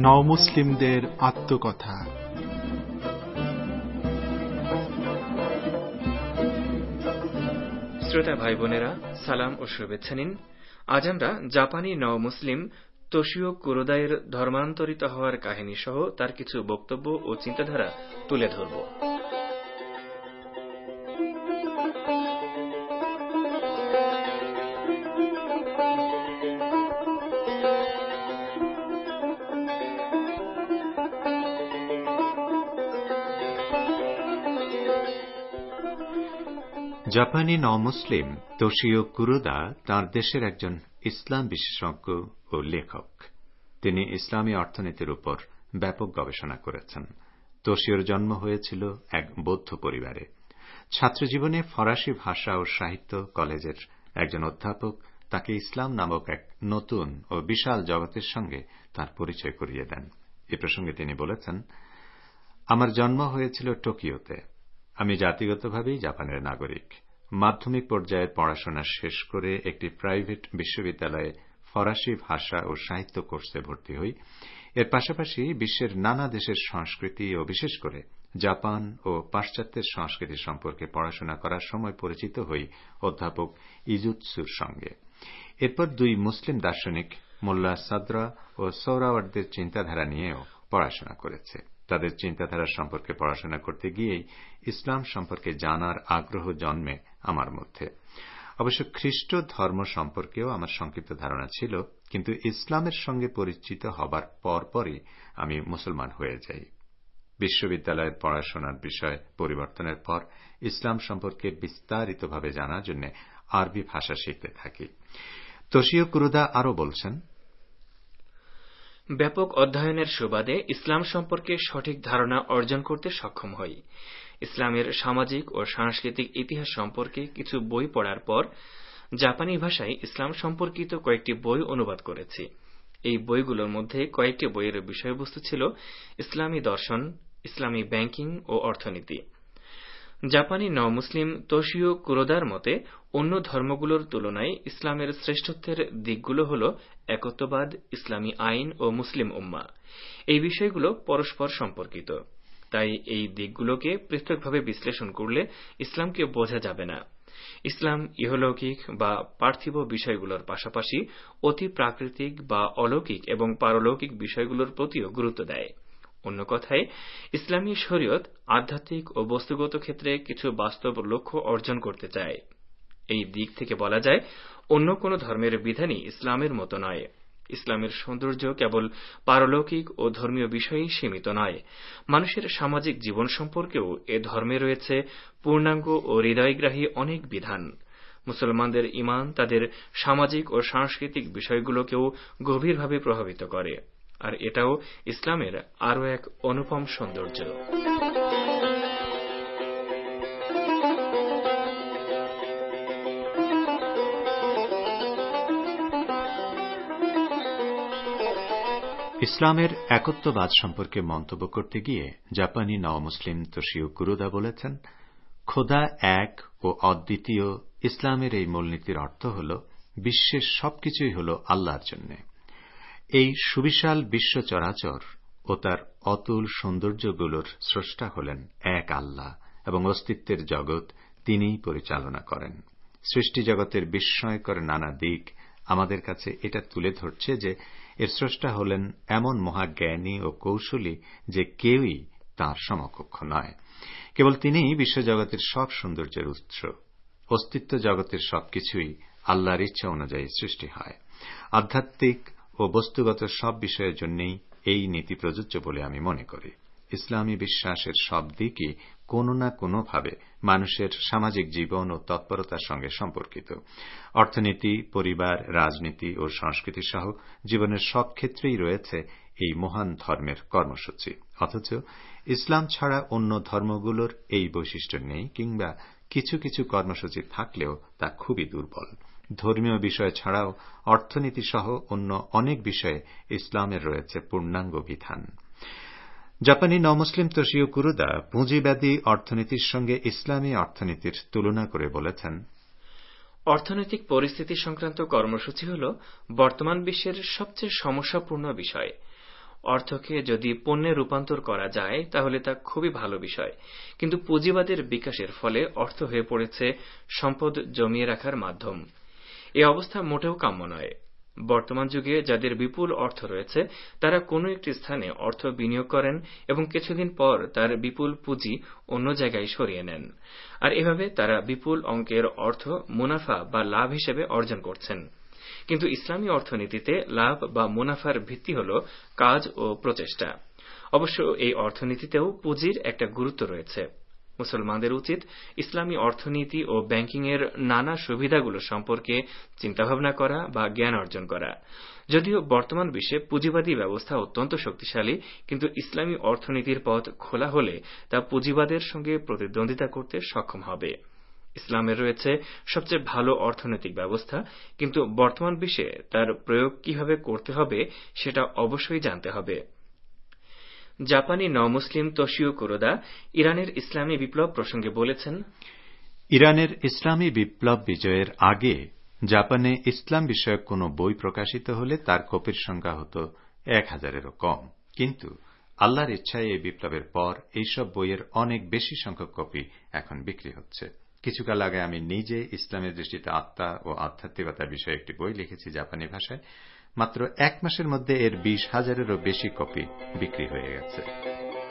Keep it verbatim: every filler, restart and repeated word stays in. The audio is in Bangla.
নওমুসলিমদের আত্মকথা। শ্রোতা ভাই বোনেরা, সালাম ও শুভেচ্ছা নিন। আজ আমরা জাপানি নওমুসলিম তোশিও কুরোদায়ের ধর্মান্তরিত হওয়ার কাহিনী সহ তার কিছু বক্তব্য ও চিন্তাধারা তুলে ধরব। জাপানি নওমুসলিম তোশিও কুরোদা তাঁর দেশের একজন ইসলাম বিশেষজ্ঞ ও লেখক। তিনি ইসলামী অর্থনীতির উপর ব্যাপক গবেষণা করেছেন। তোশিওর জন্ম হয়েছিল এক বৌদ্ধ পরিবারে। ছাত্রজীবনে ফরাসি ভাষা ও সাহিত্য কলেজের একজন অধ্যাপক তাকে ইসলাম নামক এক নতুন ও বিশাল জগতের সঙ্গে তার পরিচয় করিয়ে দেন। এ প্রসঙ্গে তিনি বলেছেন, আমার জন্ম হয়েছিল টোকিওতে। আমি জাতিগতভাবেই জাপানের নাগরিক। মাধ্যমিক পর্যায়ের পড়াশোনা শেষ করে একটি প্রাইভেট বিশ্ববিদ্যালয়ে ফরাসি ভাষা ও সাহিত্য কোর্সে ভর্তি হই। এর পাশাপাশি বিশ্বের নানা দেশের সংস্কৃতি ও বিশেষ করে জাপান ও পাশ্চাত্যের সংস্কৃতি সম্পর্কে পড়াশোনা করার সময় পরিচিত হই অধ্যাপক ইজুতসুর সঙ্গে। এরপর দুই মুসলিম দার্শনিক মোল্লা সাদরা ও সোহরাওয়ার্দের চিন্তাধারা নিয়েও পড়াশোনা করেছে। তাদের চিন্তাধারা সম্পর্কে পড়াশোনা করতে গিয়েই ইসলাম সম্পর্কে জানার আগ্রহ জন্মে আমার মধ্যে। অবশ্য খ্রিস্ট ধর্ম সম্পর্কেও আমার সংক্ষিপ্ত ধারণা ছিল, কিন্তু ইসলামের সঙ্গে পরিচিত হবার পরপরই আমি মুসলমান হয়ে যাই। বিশ্ববিদ্যালয়ের পড়াশোনার বিষয় পরিবর্তনের পর ইসলাম সম্পর্কে বিস্তারিতভাবে জানার জন্য আরবি ভাষা শিখতে থাকি। তোশিও কুরোদা আরও বলছেন, ব্যাপক অধ্যয়নের সুবাদে ইসলাম সম্পর্কে সঠিক ধারণা অর্জন করতে সক্ষম হই। ইসলামের সামাজিক ও সাংস্কৃতিক ইতিহাস সম্পর্কে কিছু বই পড়ার পর জাপানি ভাষায় ইসলাম সম্পর্কিত কয়েকটি বই অনুবাদ করেছি। এই বইগুলোর মধ্যে কয়েকটি বইয়ের বিষয়বস্তু ছিল ইসলামী দর্শন, ইসলামী ব্যাংকিং ও অর্থনীতি। জাপানি নওমুসলিম তোশিও কুরোদার মতে অন্য ধর্মগুলোর তুলনায় ইসলামের শ্রেষ্ঠত্বের দিকগুলো হল একত্ববাদ, ইসলামী আইন ও মুসলিম উম্মাহ। এই বিষয়গুলো পরস্পর সম্পর্কিত, তাই এই দিকগুলোকে পৃথকভাবে বিশ্লেষণ করলে ইসলামকে বোঝা যাবে না। ইসলাম ইহলৌকিক বা পার্থিব বিষয়গুলোর পাশাপাশি অতি প্রাকৃতিক বা অলৌকিক এবং পারলৌকিক বিষয়গুলোর প্রতিও গুরুত্ব দেয়। অন্য কথায়, ইসলামী শরীয়ত আধ্যাত্মিক ও বস্তুগত ক্ষেত্রে কিছু বাস্তব লক্ষ্য অর্জন করতে চায়। এই দিক থেকে বলা যায়, অন্য কোন ধর্মের বিধানই ইসলামের মতো নয়। ইসলামের সৌন্দর্য কেবল পারলৌকিক ও ধর্মীয় বিষয়েই সীমিত নয়, মানুষের সামাজিক জীবন সম্পর্কেও এ ধর্মে রয়েছে পূর্ণাঙ্গ ও হৃদয়গ্রাহী অনেক বিধান। মুসলমানদের ঈমান তাদের সামাজিক ও সাংস্কৃতিক বিষয়গুলোকেও গভীরভাবে প্রভাবিত করে, আর এটাও ইসলামের আরও এক অনুপম সৌন্দর্য। ইসলামের একত্ববাদ সম্পর্কে মন্তব্য করতে গিয়ে জাপানি নওমুসলিম তোশিও কুরোদা বলেছেন, খোদা এক ও অদ্বিতীয়। ইসলামের এই মূলনীতির অর্থ হল বিশ্বের সবকিছুই হল আল্লাহর জন্য। এই সুবিশাল বিশ্ব চরাচর ও তার অতুল সৌন্দর্যগুলোর স্রষ্টা হলেন এক আল্লাহ এবং অস্তিত্বের জগৎ তিনিই পরিচালনা করেন। সৃষ্টি জগতের বিস্ময়কর নানা দিক আমাদের কাছে এটা তুলে ধরছে যে এর স্রষ্টা হলেন এমন মহাজ্ঞানী ও কৌশলী যে কেউই তাঁর সমকক্ষ নয়। কেবল তিনিই বিশ্বজগতের সব সৌন্দর্যের উৎস। অস্তিত্ব জগতের সবকিছুই আল্লাহর ইচ্ছা অনুযায়ী সৃষ্টি হয়। আধ্যাত্মিক ও বস্তুগত সব বিষয়ের জন্যই এই নীতি প্রযোজ্য বলে আমি মনে করি। ইসলামী বিশ্বাসের সব দিকই কোনো না কোনোভাবে মানুষের সামাজিক জীবন ও তৎপরতার সঙ্গে সম্পর্কিত। অর্থনীতি, পরিবার, রাজনীতি ও সংস্কৃতি সহ জীবনের সব ক্ষেত্রেই রয়েছে এই মহান ধর্মের কর্মসূচি। অথচ ইসলাম ছাড়া অন্য ধর্মগুলোর এই বৈশিষ্ট্য নেই, কিংবা কিছু কিছু কর্মসূচি থাকলেও তা খুবই দুর্বল। ধর্মীয় বিষয় ছাড়াও অর্থনীতি সহ অন্য অনেক বিষয়ে ইসলামের রয়েছে পূর্ণাঙ্গ বিধান। জাপানি নওমুসলিম তোশিও কুরোদা পুঁজিবাদী অর্থনীতির সঙ্গে ইসলামী অর্থনীতির তুলনা করে বলেছেন, অর্থনৈতিক পরিস্থিতি সংক্রান্ত কর্মসূচি হল বর্তমান বিশ্বের সবচেয়ে সমস্যাপূর্ণ বিষয়। অর্থকে যদি পণ্যে রূপান্তর করা যায় তাহলে তা খুবই ভালো বিষয়, কিন্তু পুঁজিবাদের বিকাশের ফলে অর্থ হয়ে পড়েছে সম্পদ জমিয়ে রাখার মাধ্যম। এ অবস্থা মোটেও কাম্য নয়। বর্তমান যুগে যাদের বিপুল অর্থ রয়েছে তারা কোনো একটি স্থানে অর্থ বিনিয়োগ করেন এবং কিছুদিন পর তার বিপুল পুঁজি অন্য জায়গায় সরিয়ে নেন, আর এভাবে তারা বিপুল অঙ্কের অর্থ মুনাফা বা লাভ হিসেবে অর্জন করছেন। কিন্তু ইসলামী অর্থনীতিতে লাভ বা মুনাফার ভিত্তি হল কাজ ও প্রচেষ্টা। অবশ্য এই অর্থনীতিতেও পুঁজির একটা গুরুত্ব রয়েছে। মুসলমানদের উচিত ইসলামী অর্থনীতি ও ব্যাংকিং এর নানা সুবিধাগুলো সম্পর্কে চিন্তাভাবনা করা বা জ্ঞান অর্জন করা। যদিও বর্তমান বিশ্বে পুঁজিবাদী ব্যবস্থা অত্যন্ত শক্তিশালী, কিন্তু ইসলামী অর্থনীতির পথ খোলা হলে তা পুঁজিবাদের সঙ্গে প্রতিদ্বন্দ্বিতা করতে সক্ষম হবে। ইসলামের রয়েছে সবচেয়ে ভালো অর্থনৈতিক ব্যবস্থা, কিন্তু বর্তমান বিশ্বে তার প্রয়োগ কিভাবে করতে হবে সেটা অবশ্যই জানতে হবে। জাপানি নও-মুসলিম তোশিও কুরোদা ইরানের ইসলামী বিপ্লব প্রসঙ্গে বলেছেন, ইরানের ইসলামী বিপ্লব বিজয়ের আগে জাপানে ইসলাম বিষয়ক কোন বই প্রকাশিত হলে তার কপির সংখ্যা হতো এক হাজারেরও কম। কিন্তু আল্লাহর ইচ্ছায় এই বিপ্লবের পর এইসব বইয়ের অনেক বেশি সংখ্যক কপি এখন বিক্রি হচ্ছে। কিছুকাল আগে আমি নিজে ইসলামের দৃষ্টিতে আত্মা ও আধ্যাত্মিকতা বিষয়ে একটি বই লিখেছি জাপানি ভাষায়। মাত্র এক মাসের মধ্যে এর বিশ হাজারেরও বেশি কপি বিক্রি হয়ে গেছে।